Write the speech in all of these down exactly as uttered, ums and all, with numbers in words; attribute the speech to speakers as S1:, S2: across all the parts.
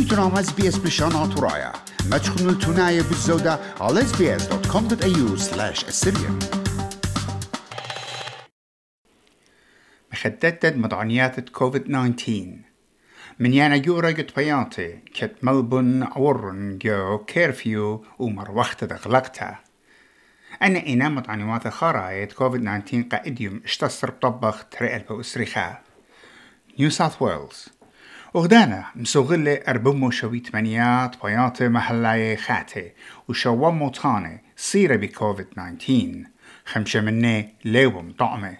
S1: إيترام إس بي إس بلشان ترايا ما تشخنوا التناية بالزودة على إس بي إس دوت كوم دوت إيه يو سلاش السريان.
S2: مخددة مضعنيات كوفيد تسعة عشر من يانا جورا قد بياتي كت ملبن ورن جو كيرفيو ومر وقت دغلقتها. أنا إنا مضعنيات خرايت كوفيد تسعة عشر قائديوم اشتصر بطبخ تريقل بأسريخا نيو ساوث ويلز وغدانا مسوغلة أربمو شوي تمانيات بياتي محلاي خاتي وشوامو تاني صيرة بكوفيد تسعة عشر خمسة مني ليوم طعمي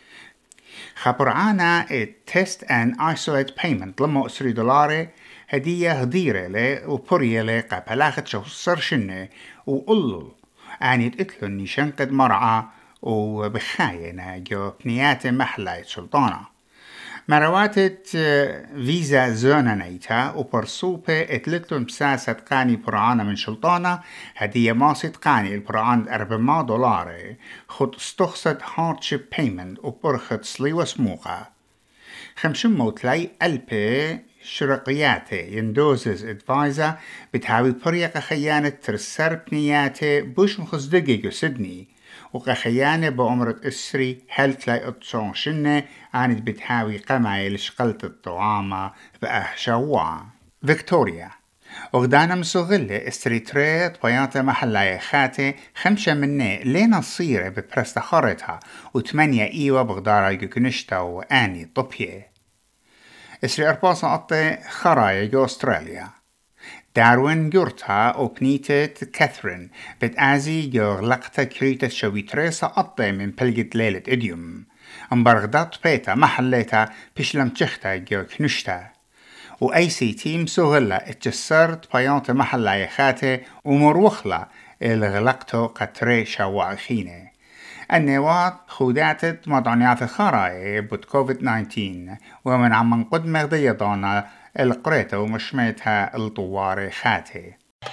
S2: خبر عنا التست and isolate payment لما أسري دولاري هدية هديرة لي وبرية لي قبلاخت شو سرشنة وقلل يعني تقتلني شنقد مرعى وبخاينة جو بنيات محلاية سلطانة مرواتت فيزا زونا نيتا وبرسوبة اتلتلن بساسة قاني برعانة من سلطانة هدية ماسة قاني البرعان أربعمائة دولار خد استخصد هاردشيب بيمنت وبرخد سليوة سموقة خمسمو تلاي ألبي شرقياتي يندوزز ادفايزا بتهاوي بريقة خيانة ترسر بنياتي بوش مخصدقي سدني وقخيانة بعمرة إسري هل تلاي أتصون شنة عاند بتهاوي قمعي لشقلة الطعامة بأهشوا فيكتوريا وغدانا مسوغلة استريتريت بياتا محلاي خاتي خمسة مني لينا صيرة ببرستخارتها وثمانية إيوة بغدارة يكنشتا وآني طبية إسري أرباسة أطي خرايا جو أستراليا داروين جورتا وبنيتة كاثرين بتعازي جغلقتا كريتا شوي تريسا أطي من بلغت ليلة إديوم امبرغدات بيتا محليتا بشلم تشختا جو كنشتا وأي سي تيم سوغلا اتجسرت بيانت محلاي خاتي ومروخلا الغلقتو قطري شواخيني النوات خوداتت مضعنيات خراي بوت كوفيد تسعة عشر ومن عمان قد مغدية دانا القريتة ومشميتها الطواري خاتي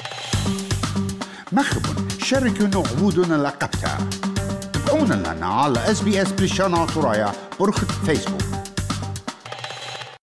S1: مخبن شاركوا نعبودنا لقبتها تابعونا لنا على إس بي إس بلشان ترايا برخة فيسبوك.